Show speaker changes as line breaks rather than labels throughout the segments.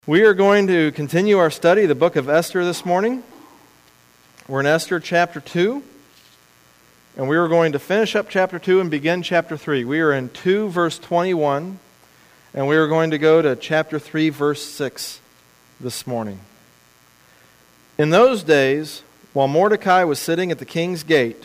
We are going to continue our study of the book of Esther this morning. We're in Esther chapter 2, and we are going to finish up chapter 2 and begin chapter 3. We are in 2 verse 21, and we are going to go to chapter 3 verse 6 this morning. In those days, while Mordecai was sitting at the king's gate,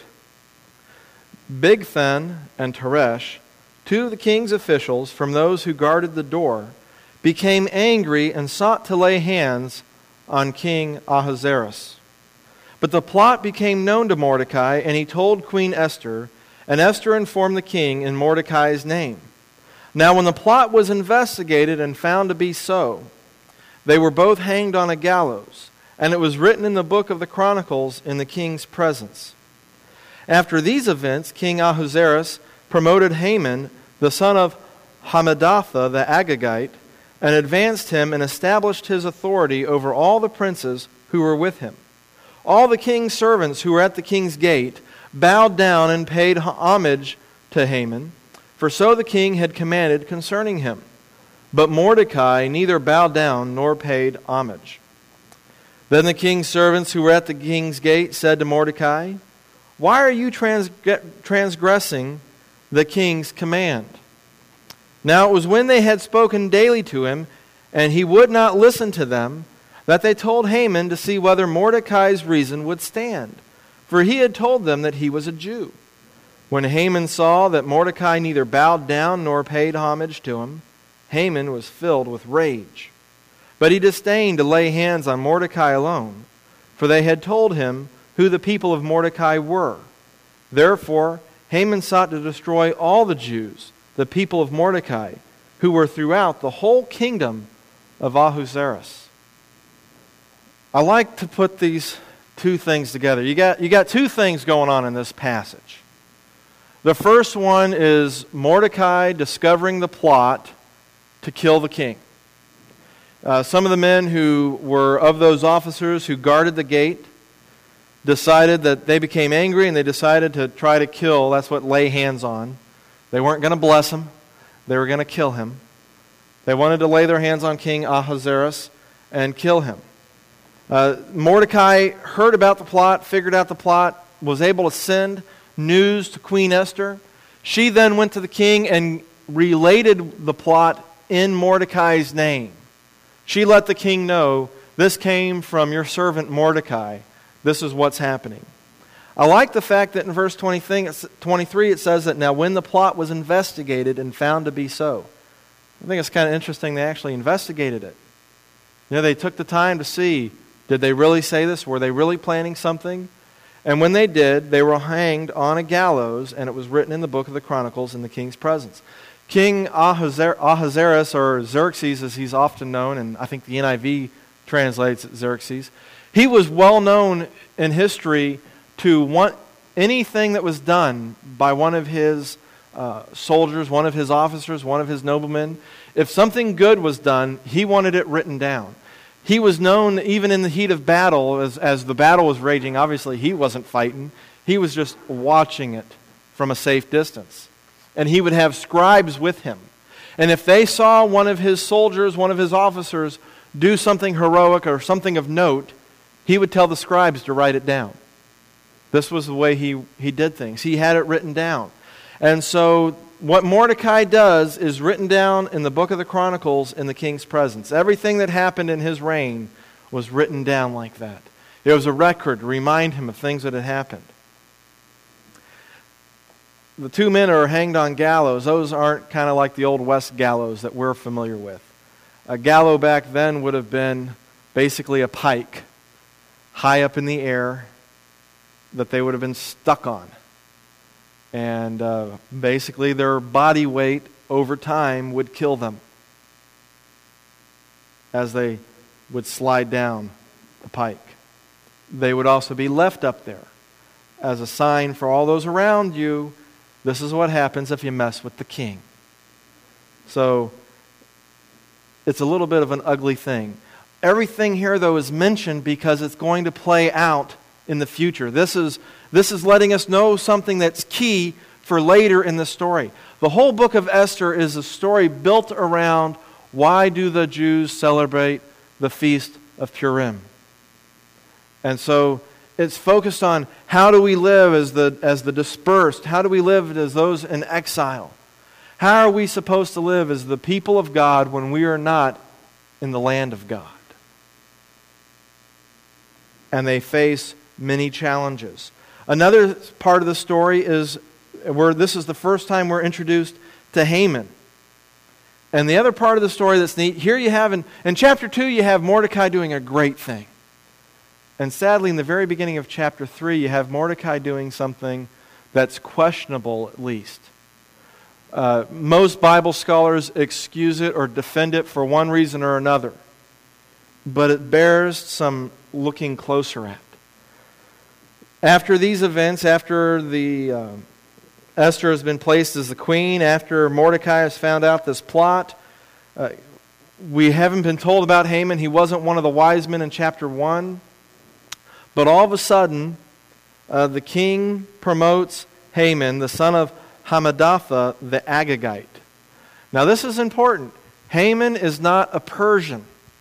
Bigthan and Teresh, two of the king's officials from those who guarded the door, became angry and sought to lay hands on King Ahasuerus. But the plot became known to Mordecai, and he told Queen Esther, and Esther informed the king in Mordecai's name. Now when the plot was investigated and found to be so, they were both hanged on a gallows, and it was written in the book of the Chronicles in the king's presence. After these events, King Ahasuerus promoted Haman, the son of Hammedatha the Agagite, and advanced him and established his authority over all the princes who were with him. All the king's servants who were at the king's gate bowed down and paid homage to Haman, for so the king had commanded concerning him. But Mordecai neither bowed down nor paid homage. Then the king's servants who were at the king's gate said to Mordecai, "Why are you transgressing the king's command?" Now it was when they had spoken daily to him, and he would not listen to them, that they told Haman to see whether Mordecai's reason would stand, for he had told them that he was a Jew. When Haman saw that Mordecai neither bowed down nor paid homage to him, Haman was filled with rage. But he disdained to lay hands on Mordecai alone, for they had told him who the people of Mordecai were. Therefore Haman sought to destroy all the Jews, the people of Mordecai, who were throughout the whole kingdom of Ahasuerus. I like to put these two things together. You got two things going on in this passage. The first one is Mordecai discovering the plot to kill the king. Some of the men who were of those officers who guarded the gate decided that they became angry and they decided to try to kill, that's what lay hands on. They weren't going to bless him. They were going to kill him. They wanted to lay their hands on King Ahasuerus and kill him. Mordecai heard about the plot, figured out the plot, was able to send news to Queen Esther. She then went to the king and related the plot in Mordecai's name. She let the king know, this came from your servant Mordecai. This is what's happening. I like the fact that in verse 23 it says that now when the plot was investigated and found to be so. I think it's kind of interesting they actually investigated it. You know, they took the time to see, did they really say this? Were they really planning something? And when they did, they were hanged on a gallows, and it was written in the book of the Chronicles in the king's presence. King Ahasuerus, or Xerxes as he's often known, and I think the NIV translates it Xerxes, he was well known in history to want anything that was done by one of his soldiers, one of his officers, one of his noblemen. If something good was done, he wanted it written down. He was known even in the heat of battle, as the battle was raging. Obviously, he wasn't fighting. He was just watching it from a safe distance. And he would have scribes with him. And if they saw one of his soldiers, one of his officers, do something heroic or something of note, he would tell the scribes to write it down. This was the way he did things. He had it written down. And so what Mordecai does is written down in the book of the Chronicles in the king's presence. Everything that happened in his reign was written down like that. It was a record to remind him of things that had happened. The two men are hanged on gallows. Those aren't kind of like the Old West gallows that we're familiar with. A gallows back then would have been basically a pike high up in the air that they would have been stuck on. And basically their body weight over time would kill them as they would slide down the pike. They would also be left up there as a sign for all those around you, this is what happens if you mess with the king. So it's a little bit of an ugly thing. Everything here, though, is mentioned because it's going to play out in the future. This is letting us know something that's key for later in the story. The whole book of Esther is a story built around why do the Jews celebrate the Feast of Purim? And so it's focused on how do we live as the dispersed? How do we live as those in exile? How are we supposed to live as the people of God when we are not in the land of God? And they face many challenges. Another part of the story is where this is the first time we're introduced to Haman. And the other part of the story that's neat, here you have in chapter 2, you have Mordecai doing a great thing. And sadly, in the very beginning of chapter 3, you have Mordecai doing something that's questionable at least. Most Bible scholars excuse it or defend it for one reason or another. But it bears some looking closer at. After these events, after Esther has been placed as the queen, after Mordecai has found out this plot, we haven't been told about Haman. He wasn't one of the wise men in chapter 1. But all of a sudden, the king promotes Haman, the son of Hammedatha, the Agagite. Now this is important. Haman is not a Persian.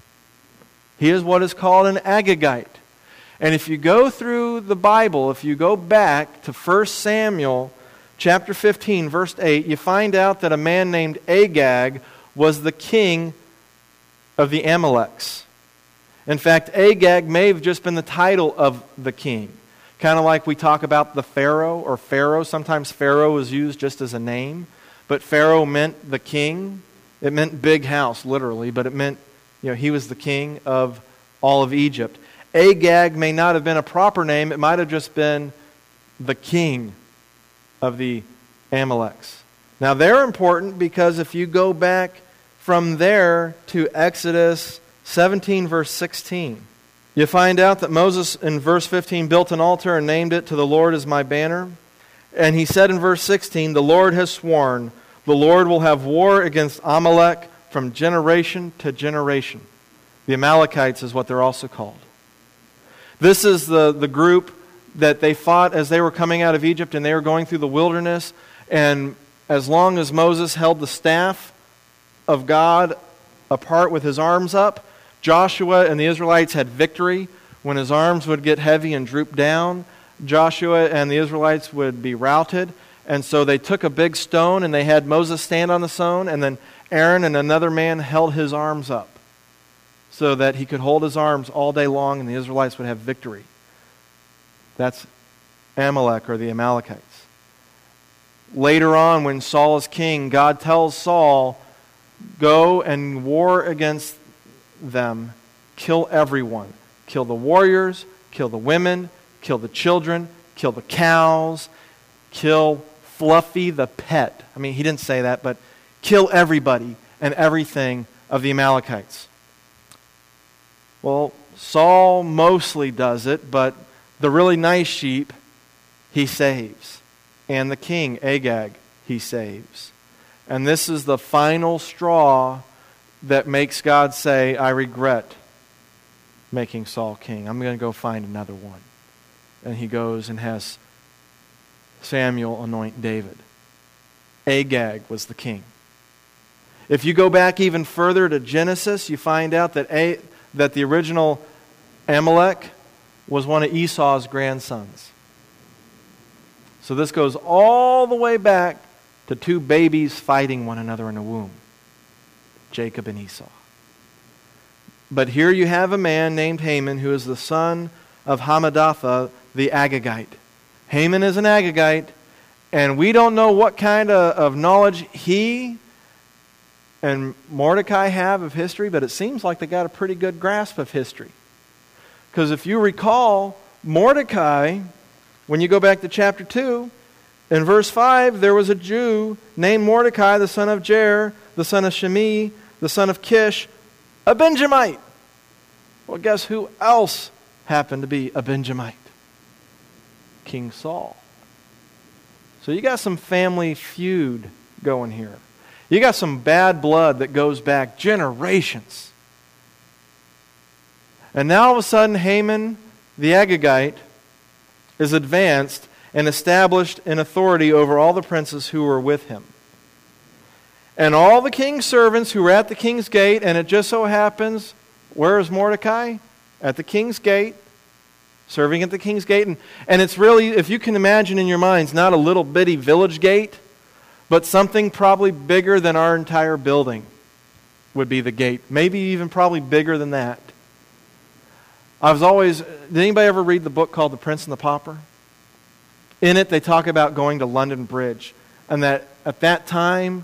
He is what is called an Agagite. And if you go through the Bible, if you go back to 1 Samuel chapter 15, verse 8, you find out that a man named Agag was the king of the Amaleks. In fact, Agag may have just been the title of the king. Kind of like we talk about the Pharaoh or Pharaoh. Sometimes Pharaoh is used just as a name. But Pharaoh meant the king. It meant big house, literally. But it meant, he was the king of all of Egypt. Agag may not have been a proper name. It might have just been the king of the Amaleks. Now they're important because if you go back from there to Exodus 17 verse 16, you find out that Moses in verse 15 built an altar and named it to the Lord as my banner. And he said in verse 16, the Lord has sworn, the Lord will have war against Amalek from generation to generation. The Amalekites is what they're also called. This is the group that they fought as they were coming out of Egypt and they were going through the wilderness. And as long as Moses held the staff of God apart with his arms up, Joshua and the Israelites had victory. When his arms would get heavy and droop down, Joshua and the Israelites would be routed. And so they took a big stone and they had Moses stand on the stone, and then Aaron and another man held his arms up so that he could hold his arms all day long and the Israelites would have victory. That's Amalek or the Amalekites. Later on, when Saul is king, God tells Saul, go and war against them, kill everyone. Kill the warriors, kill the women, kill the children, kill the cows, kill Fluffy the pet. I mean, he didn't say that, but kill everybody and everything of the Amalekites. Well, Saul mostly does it, but the really nice sheep, he saves. And the king, Agag, he saves. And this is the final straw that makes God say, I regret making Saul king. I'm going to go find another one. And he goes and has Samuel anoint David. Agag was the king. If you go back even further to Genesis, you find out that the original Amalek was one of Esau's grandsons. So this goes all the way back to two babies fighting one another in a womb. Jacob and Esau. But here you have a man named Haman who is the son of Hammedatha, the Agagite. Haman is an Agagite, and we don't know what kind of knowledge he and Mordecai have of history, but it seems like they got a pretty good grasp of history. Because if you recall, Mordecai, when you go back to chapter 2, in verse 5, there was a Jew named Mordecai, the son of Jair, the son of Shimei, the son of Kish, a Benjamite. Well, guess who else happened to be a Benjamite? King Saul. So you got some family feud going here. You got some bad blood that goes back generations. And now all of a sudden, Haman, the Agagite, is advanced and established in authority over all the princes who were with him. And all the king's servants who were at the king's gate, and it just so happens, where is Mordecai? At the king's gate, serving at the king's gate. And it's really, if you can imagine in your minds, not a little bitty village gate, but something probably bigger than our entire building would be the gate. Maybe even probably bigger than that. Did anybody ever read the book called The Prince and the Pauper? In it, they talk about going to London Bridge. And that at that time,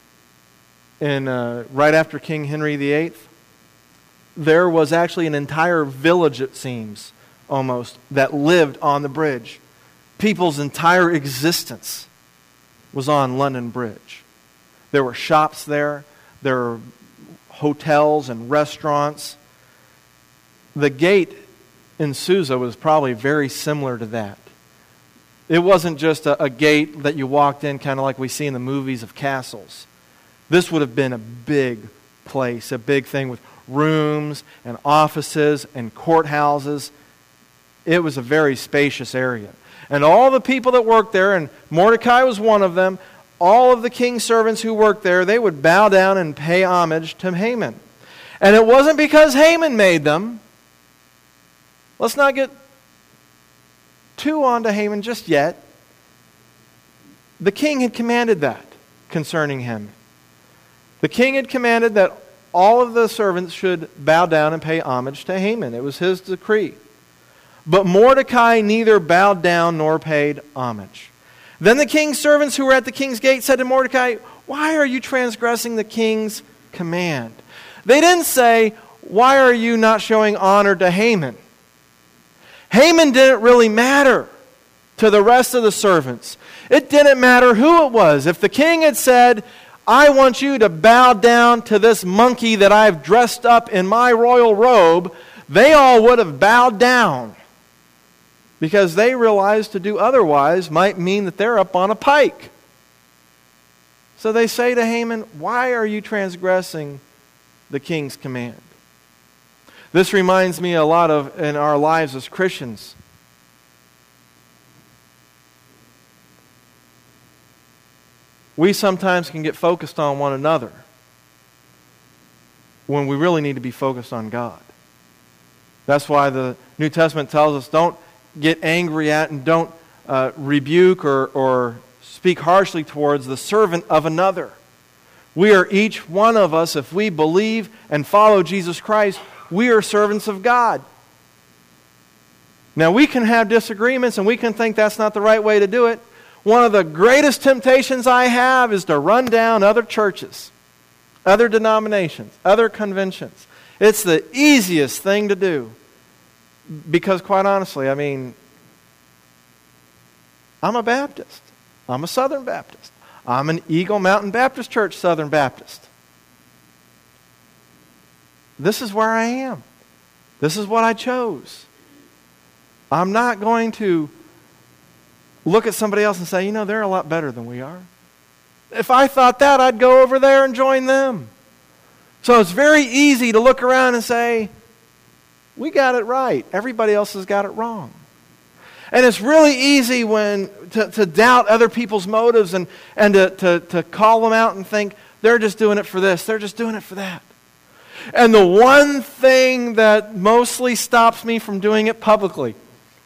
right after King Henry VIII, there was actually an entire village, it seems, almost, that lived on the bridge. People's entire existence was on London Bridge. There were shops there. There were hotels and restaurants. The gate in Susa was probably very similar to that. It wasn't just a gate that you walked in kind of like we see in the movies of castles. This would have been a big place, a big thing with rooms and offices and courthouses. It was a very spacious area. And all the people that worked there, and Mordecai was one of them, all of the king's servants who worked there, they would bow down and pay homage to Haman. And it wasn't because Haman made them. Let's not get too on to Haman just yet. The king had commanded that concerning him. The king had commanded that all of the servants should bow down and pay homage to Haman. It was his decree. But Mordecai neither bowed down nor paid homage. Then the king's servants who were at the king's gate said to Mordecai, "Why are you transgressing the king's command?" They didn't say, "Why are you not showing honor to Haman?" Haman didn't really matter to the rest of the servants. It didn't matter who it was. If the king had said, "I want you to bow down to this monkey that I've dressed up in my royal robe," they all would have bowed down. Because they realized to do otherwise might mean that they're up on a pike. So they say to Haman, "Why are you transgressing the king's command?" This reminds me a lot of in our lives as Christians. We sometimes can get focused on one another when we really need to be focused on God. That's why the New Testament tells us don't get angry at and don't rebuke or speak harshly towards the servant of another. We are each one of us, if we believe and follow Jesus Christ, we are servants of God. Now we can have disagreements and we can think that's not the right way to do it. One of the greatest temptations I have is to run down other churches, other denominations, other conventions. It's the easiest thing to do. Because quite honestly, I'm a Baptist. I'm a Southern Baptist. I'm an Eagle Mountain Baptist Church Southern Baptist. This is where I am. This is what I chose. I'm not going to look at somebody else and say, they're a lot better than we are. If I thought that, I'd go over there and join them. So it's very easy to look around and say, we got it right. Everybody else has got it wrong. And it's really easy to doubt other people's motives and to call them out and think, they're just doing it for this, they're just doing it for that. And the one thing that mostly stops me from doing it publicly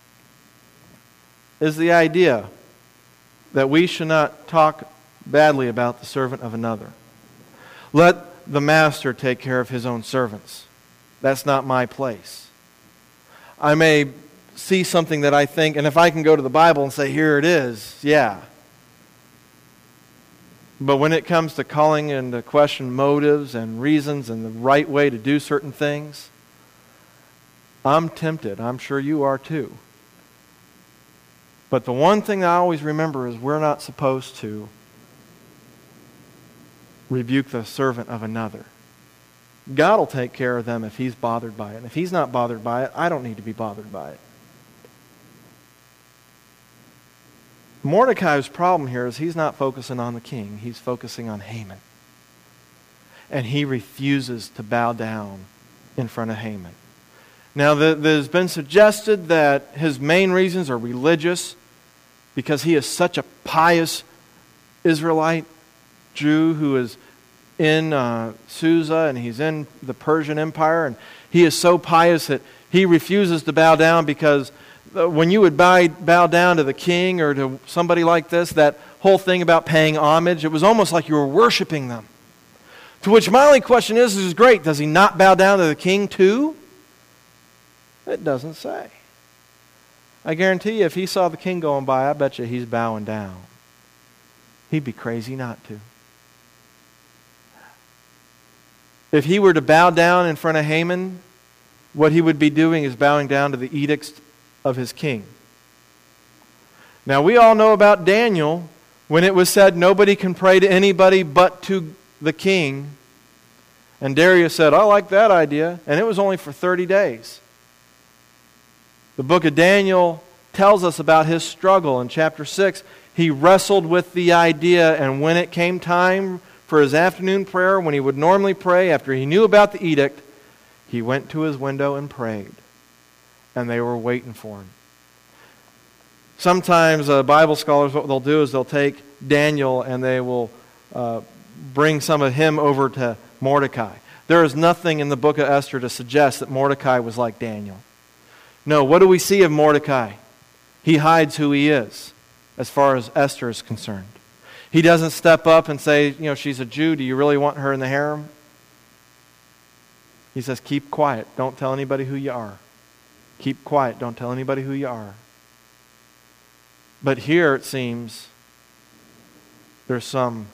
is the idea that we should not talk badly about the servant of another. Let the master take care of his own servants. That's not my place. I may see something that I think, and if I can go to the Bible and say, here it is, yeah. But when it comes to calling into question motives and reasons and the right way to do certain things, I'm tempted. I'm sure you are too. But the one thing I always remember is we're not supposed to rebuke the servant of another. God will take care of them if He's bothered by it. And if He's not bothered by it, I don't need to be bothered by it. Mordecai's problem here is he's not focusing on the king. He's focusing on Haman. And he refuses to bow down in front of Haman. Now, there's been suggested that his main reasons are religious because he is such a pious Israelite Jew who has in Susa, and he's in the Persian Empire, and he is so pious that he refuses to bow down, because when you would bow down to the king or to somebody like this, that whole thing about paying homage, it was almost like you were worshiping them. To which my only question is great, does he not bow down to the king too? It doesn't say. I guarantee you, if he saw the king going by, I bet you he's bowing down. He'd be crazy not to. If he were to bow down in front of Haman, what he would be doing is bowing down to the edicts of his king. Now, we all know about Daniel, when it was said nobody can pray to anybody but to the king. And Darius said, I like that idea. And it was only for 30 days. The book of Daniel tells us about his struggle. In chapter 6, he wrestled with the idea, and when it came time for his afternoon prayer, when he would normally pray after he knew about the edict, he went to his window and prayed. And they were waiting for him. Sometimes Bible scholars, what they'll do is they'll take Daniel and they will bring some of him over to Mordecai. There is nothing in the book of Esther to suggest that Mordecai was like Daniel. No, what do we see of Mordecai? He hides who he is as far as Esther is concerned. He doesn't step up and say, she's a Jew. Do you really want her in the harem? He says, keep quiet. Don't tell anybody who you are. Keep quiet. Don't tell anybody who you are. But here it seems there's some,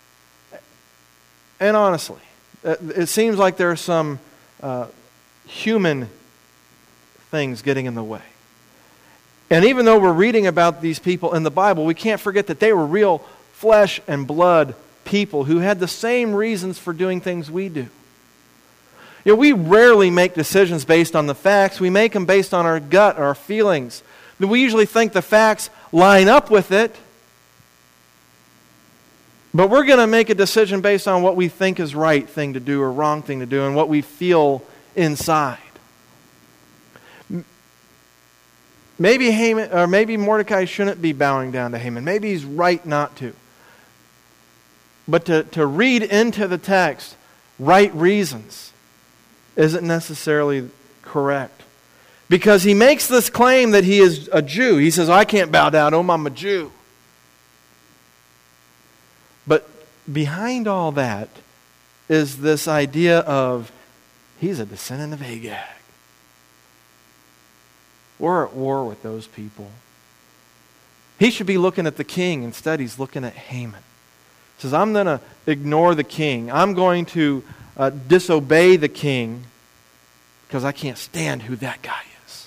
and honestly, it seems like there are some human things getting in the way. And even though we're reading about these people in the Bible, we can't forget that they were real flesh and blood people who had the same reasons for doing things we do. We rarely make decisions based on the facts. We make them based on our gut, our feelings. We usually think the facts line up with it. But we're going to make a decision based on what we think is right thing to do or wrong thing to do and what we feel inside. Maybe Haman, or maybe Mordecai shouldn't be bowing down to Haman. Maybe he's right not to. But to read into the text right reasons isn't necessarily correct. Because he makes this claim that he is a Jew. He says, I can't bow down to him, I'm a Jew. But behind all that is this idea of he's a descendant of Agag. We're at war with those people. He should be looking at the king. Instead, he's looking at Haman. He says, I'm going to ignore the king. I'm going to disobey the king because I can't stand who that guy is.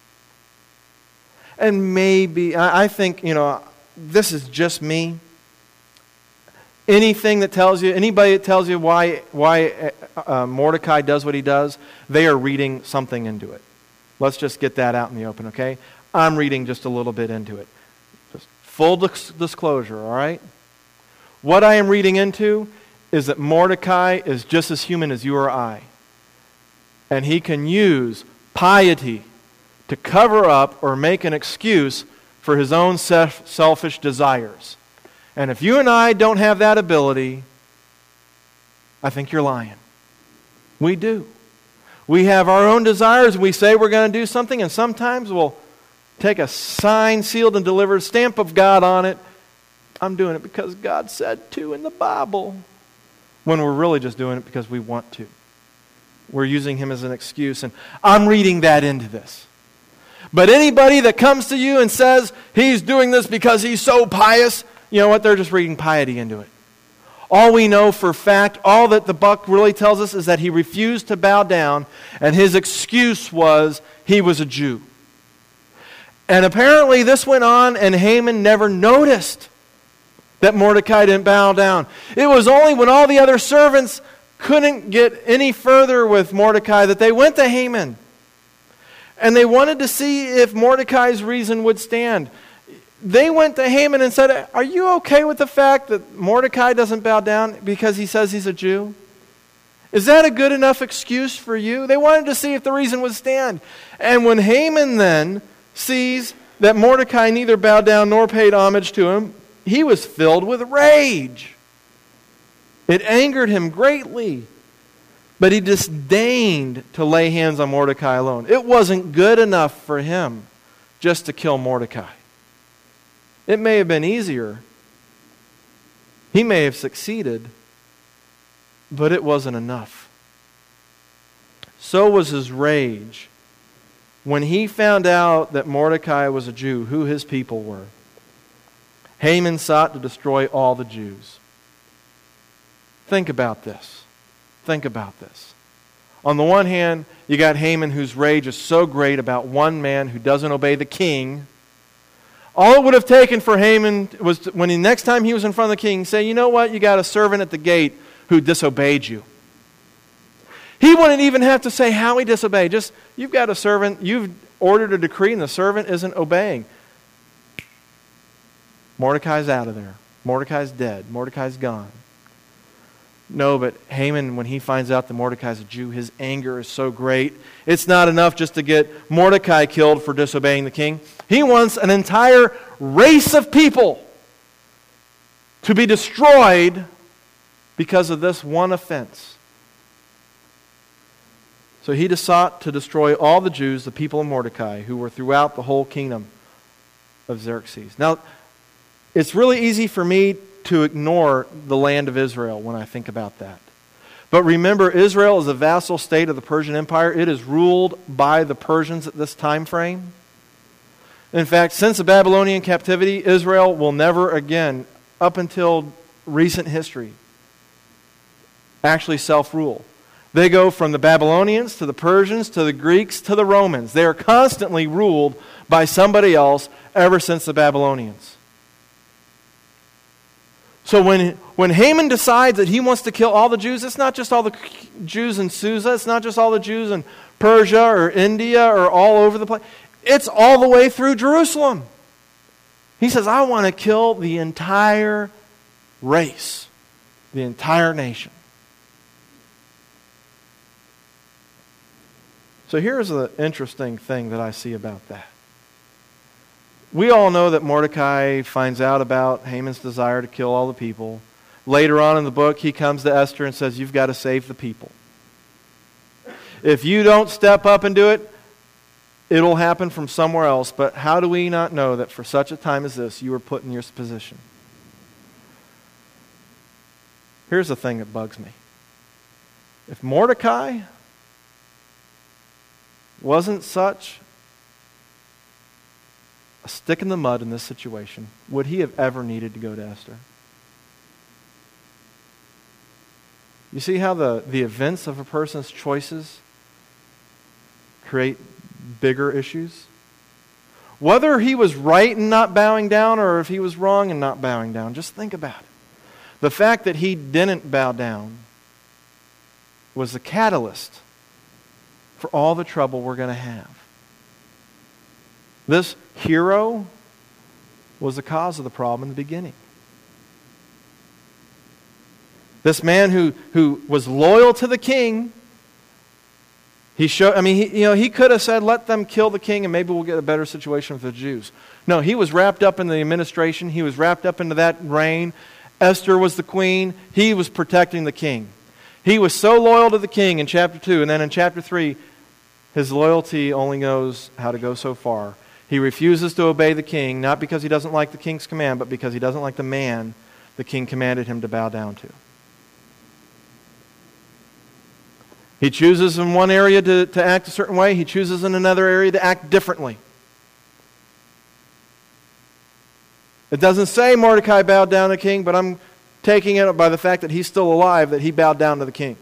And maybe, I think, this is just me. Anything that tells you, anybody that tells you why Mordecai does what he does, they are reading something into it. Let's just get that out in the open, okay? I'm reading just a little bit into it. Just full disclosure, all right? What I am reading into is that Mordecai is just as human as you or I. And he can use piety to cover up or make an excuse for his own selfish desires. And if you and I don't have that ability, I think you're lying. We do. We have our own desires. We say we're going to do something, and sometimes we'll take a signed, sealed, and delivered stamp of God on it. I'm doing it because God said to in the Bible. When we're really just doing it because we want to. We're using him as an excuse, and I'm reading that into this. But anybody that comes to you and says he's doing this because he's so pious, you know what? They're just reading piety into it. All we know for fact, all that the book really tells us is that he refused to bow down, and his excuse was he was a Jew. And apparently this went on, and Haman never noticed that Mordecai didn't bow down. It was only when all the other servants couldn't get any further with Mordecai that they went to Haman. And they wanted to see if Mordecai's reason would stand. They went to Haman and said, are you okay with the fact that Mordecai doesn't bow down because he says he's a Jew? Is that a good enough excuse for you? They wanted to see if the reason would stand. And when Haman then sees that Mordecai neither bowed down nor paid homage to him, he was filled with rage. It angered him greatly, but he disdained to lay hands on Mordecai alone. It wasn't good enough for him just to kill Mordecai. It may have been easier. He may have succeeded, but it wasn't enough. So was his rage when he found out that Mordecai was a Jew, who his people were. Haman sought to destroy all the Jews. Think about this. Think about this. On the one hand, you got Haman, whose rage is so great about one man who doesn't obey the king. All it would have taken for Haman was when next time he was in front of the king, say, you know what, you got a servant at the gate who disobeyed you. He wouldn't even have to say how he disobeyed. Just, you've got a servant, you've ordered a decree, and the servant isn't obeying. Mordecai's out of there. Mordecai's dead. Mordecai's gone. No, but Haman, when he finds out that Mordecai's a Jew, his anger is so great. It's not enough just to get Mordecai killed for disobeying the king. He wants an entire race of people to be destroyed because of this one offense. So he sought to destroy all the Jews, the people of Mordecai, who were throughout the whole kingdom of Xerxes. Now, it's really easy for me to ignore the land of Israel when I think about that. But remember, Israel is a vassal state of the Persian Empire. It is ruled by the Persians at this time frame. In fact, since the Babylonian captivity, Israel will never again, up until recent history, actually self-rule. They go from the Babylonians to the Persians to the Greeks to the Romans. They are constantly ruled by somebody else ever since the Babylonians. So when Haman decides that he wants to kill all the Jews, it's not just all the Jews in Susa, it's not just all the Jews in Persia or India or all over the place. It's all the way through Jerusalem. He says, I want to kill the entire race, the entire nation. So here's the interesting thing that I see about that. We all know that Mordecai finds out about Haman's desire to kill all the people. Later on in the book, he comes to Esther and says, you've got to save the people. If you don't step up and do it, it'll happen from somewhere else. But how do we not know that for such a time as this, you were put in your position? Here's the thing that bugs me. If Mordecai wasn't such a stick in the mud in this situation, would he have ever needed to go to Esther? You see how the events of a person's choices create bigger issues? Whether he was right in not bowing down or if he was wrong in not bowing down, just think about it. The fact that he didn't bow down was the catalyst for all the trouble we're going to have. This hero was the cause of the problem in the beginning. This man who was loyal to the king, he could have said, let them kill the king and maybe we'll get a better situation with the Jews. No, he was wrapped up in the administration. He was wrapped up into that reign. Esther was the queen. He was protecting the king. He was so loyal to the king in chapter 2, and then in chapter 3, his loyalty only knows how to go so far. He refuses to obey the king, not because he doesn't like the king's command, but because he doesn't like the man the king commanded him to bow down to. He chooses in one area to act a certain way. He chooses in another area to act differently. It doesn't say Mordecai bowed down to the king, but I'm taking it by the fact that he's still alive that he bowed down to the king.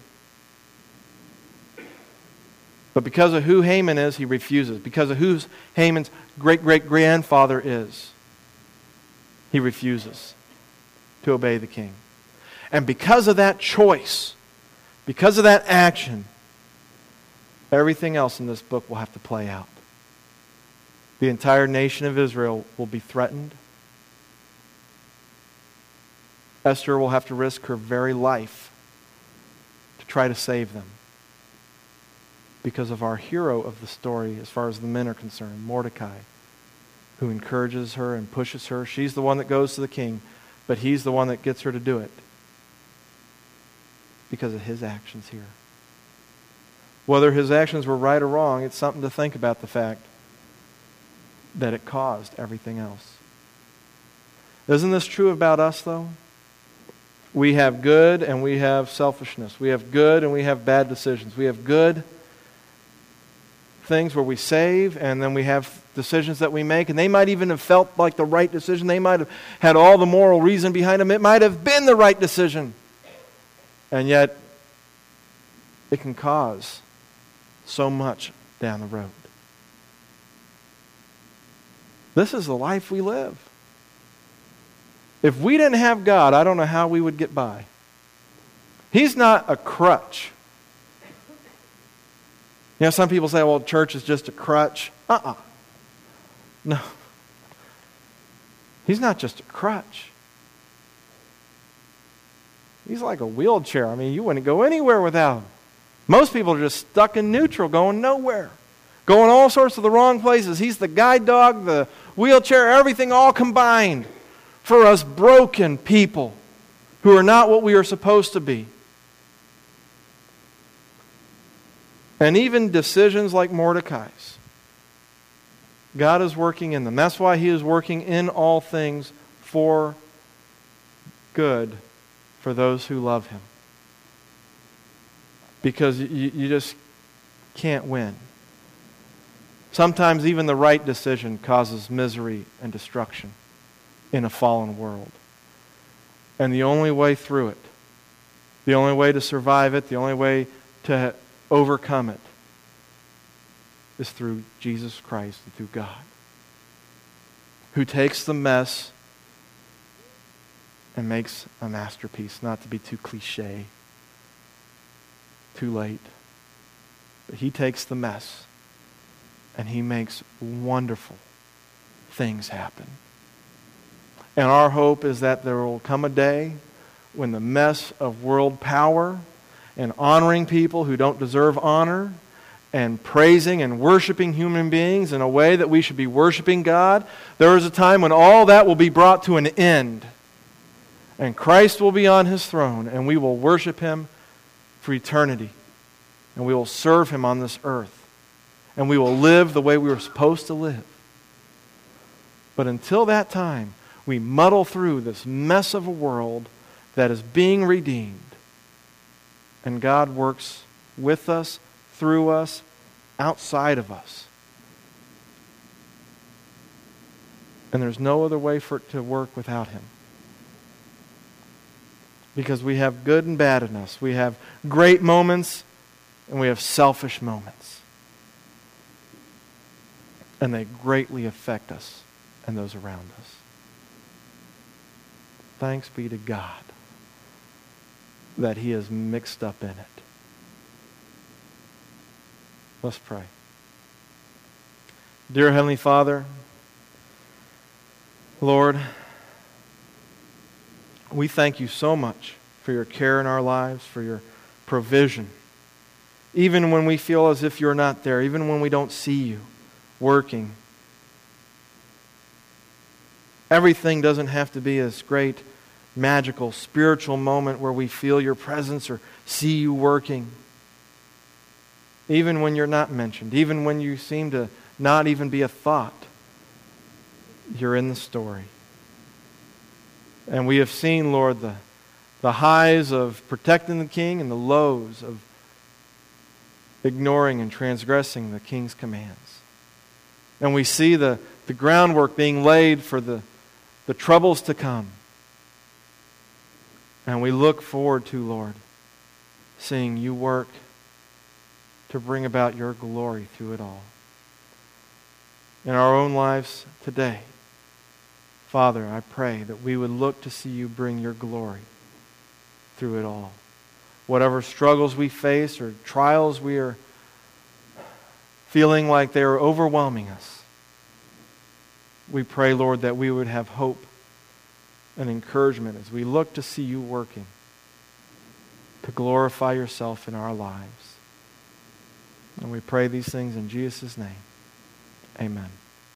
But because of who Haman is, he refuses. Because of who Haman's great-great-grandfather is, he refuses to obey the king. And because of that choice, because of that action, everything else in this book will have to play out. The entire nation of Israel will be threatened. Esther will have to risk her very life to try to save them. Because of our hero of the story, as far as the men are concerned, Mordecai, who encourages her and pushes her. She's the one that goes to the king, but he's the one that gets her to do it. because of his actions here. Whether his actions were right or wrong, it's something to think about the fact that it caused everything else. Isn't this true about us, though? We have good and we have selfishness. We have good and we have bad decisions. We have good things where we save, and then we have decisions that we make, and they might even have felt like the right decision. They might have had all the moral reason behind them. It might have been the right decision. And yet, it can cause so much down the road. This is the life we live. If we didn't have God, I don't know how we would get by. He's not a crutch. You know, some people say, well, church is just a crutch. No. He's not just a crutch. He's like a wheelchair. I mean, you wouldn't go anywhere without him. Most people are just stuck in neutral, going nowhere. Going all sorts of the wrong places. He's the guide dog, the wheelchair, everything all combined for us broken people who are not what we are supposed to be. And even decisions like Mordecai's, God is working in them. That's why he is working in all things for good for those who love him. Because you just can't win. Sometimes even the right decision causes misery and destruction in a fallen world. And the only way through it, the only way to survive it, the only way to overcome it is through Jesus Christ and through God, who takes the mess and makes a masterpiece, not to be too cliche, too late. But he takes the mess and he makes wonderful things happen. And our hope is that there will come a day when the mess of world power and honoring people who don't deserve honor and praising and worshiping human beings in a way that we should be worshiping God, there is a time when all that will be brought to an end. And Christ will be on his throne, and we will worship him for eternity. And we will serve him on this earth. And we will live the way we were supposed to live. But until that time, we muddle through this mess of a world that is being redeemed. And God works with us, through us, outside of us. And there's no other way for it to work without him. Because we have good and bad in us. We have great moments and we have selfish moments. And they greatly affect us and those around us. Thanks be to God that he is mixed up in it. Let's pray. Dear Heavenly Father, Lord, we thank you so much for your care in our lives, for your provision. Even when we feel as if you're not there, even when we don't see you working. Everything doesn't have to be this great, magical, spiritual moment where we feel your presence or see you working. Even when you're not mentioned, even when you seem to not even be a thought, you're in the story. And we have seen, Lord, the highs of protecting the king and the lows of ignoring and transgressing the king's commands. And we see the groundwork being laid for the troubles to come. And we look forward to, Lord, seeing you work to bring about your glory through it all. In our own lives today, Father, I pray that we would look to see you bring your glory through it all. Whatever struggles we face or trials we are feeling like they are overwhelming us, we pray, Lord, that we would have hope and encouragement as we look to see you working to glorify yourself in our lives. And we pray these things in Jesus' name. Amen.